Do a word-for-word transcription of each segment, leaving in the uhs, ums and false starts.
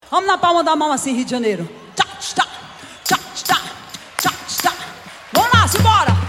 Vamos na palma da mão assim, Rio de Janeiro. Tchá, tchá, tchá, tchá, tchá, tchá. Vamos lá, simbora!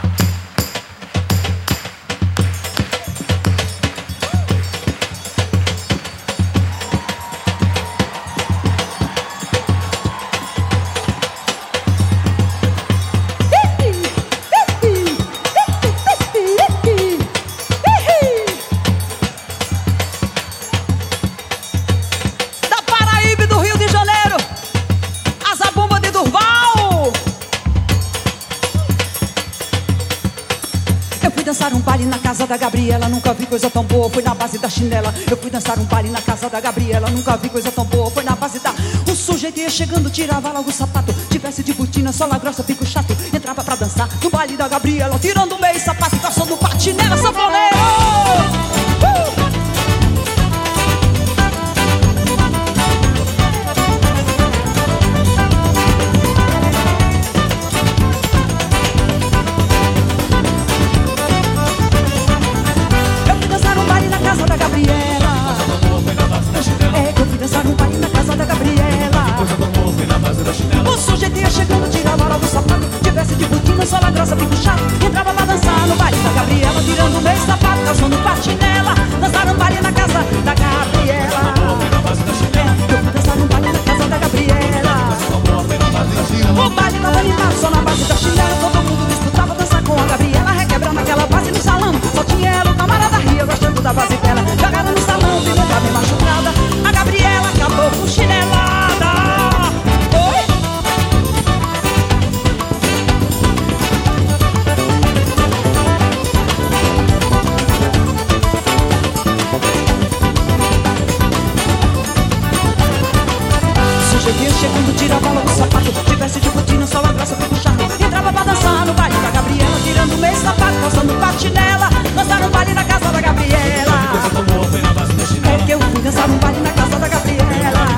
Dançar um baile na casa da Gabriela, nunca vi coisa tão boa, foi na base da chinela. Eu fui dançar um baile na casa da Gabriela, nunca vi coisa tão boa, foi na base da... O sujeito ia chegando, tirava logo o sapato, tivesse de botina, sola grossa, pico chato. Entrava pra dançar no baile da Gabriela, tirando o meio sapato e calçando patinela, sanfoneiro! Uh! É que eu fui dançar um baile na casa da Gabriela. O sujeito ia chegando, tirava logo o sapato, tivesse de botina, sola grossa, pico chato. Entrava pra dançar no baile da Gabriela, tirando o meio sapato, calçando patinela. Dançar um baile na casa da Gabriela. É que eu fui dançar um baile na casa da Gabriela. O baile tava animado, só na base da chinela. Todo mundo disputava dançar com a Gabriela, requebrando aquela base no salão. Só tinha ela, o camarada ria, gostando da base dela. Jogaram no salão, virou pra bem machucada. A Gabriela acabou com chinelada. Oi? Sujeitinho chegando, tirava logo o sapato, tivesse de botina, sola grossa, pico chato. Entrava pra dançar no baile da Gabriela, tirando o meio sapato, calçando patinela. Dançar no baile na casa da Gabriela. É que eu fui dançar um baile na casa da Gabriela.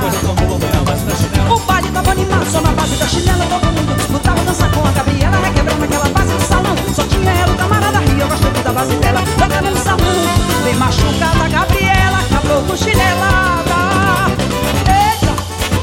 O baile tava animado, só na base da chinela. Todo mundo disputava dançar com a Gabriela, requebrando aquela base do salão. Só tinha ela, o camarada ria, gostando da base dela. Jogando no salão, bem machucada a Gabriela, acabou com chinelada. Eita!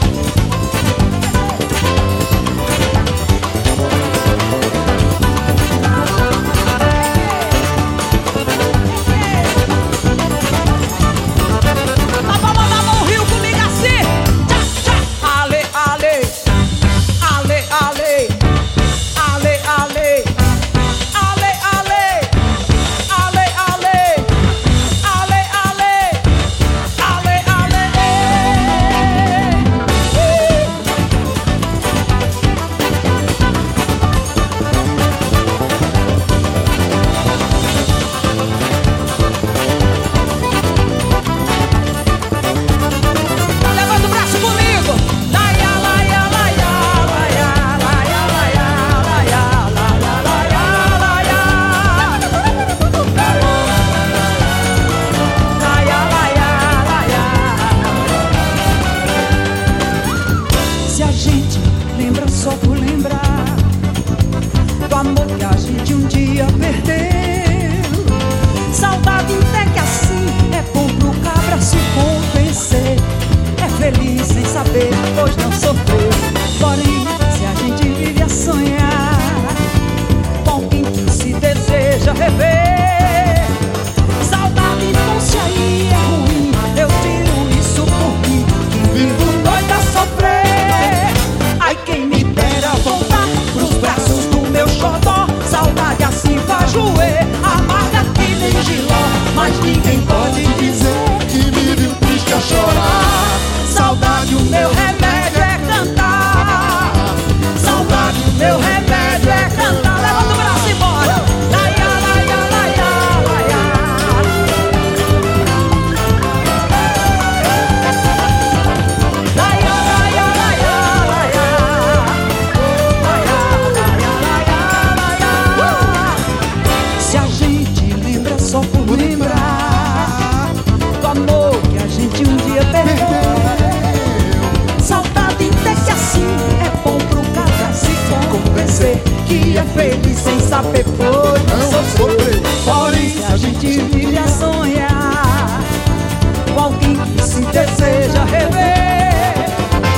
Que é feliz sem saber por que sofrer. Porém, se a gente vive a sonhar com alguém que se deseja rever,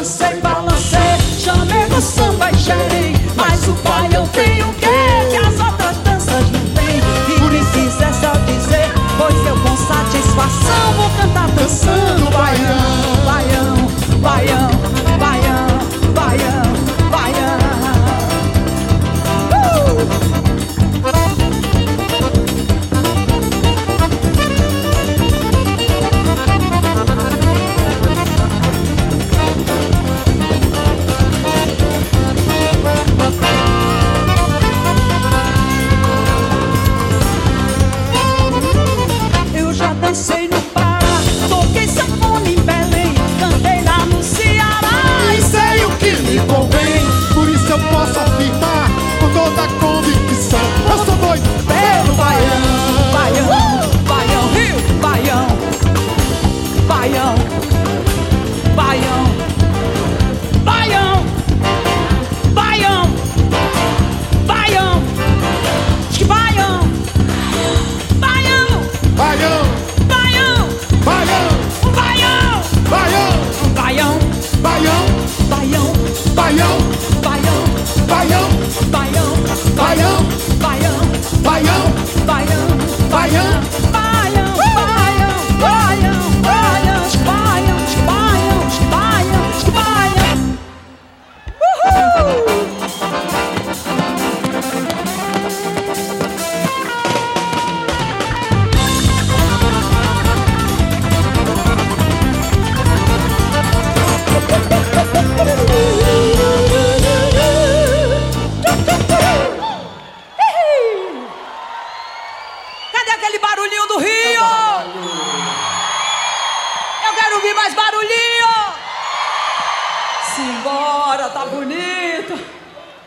dancei,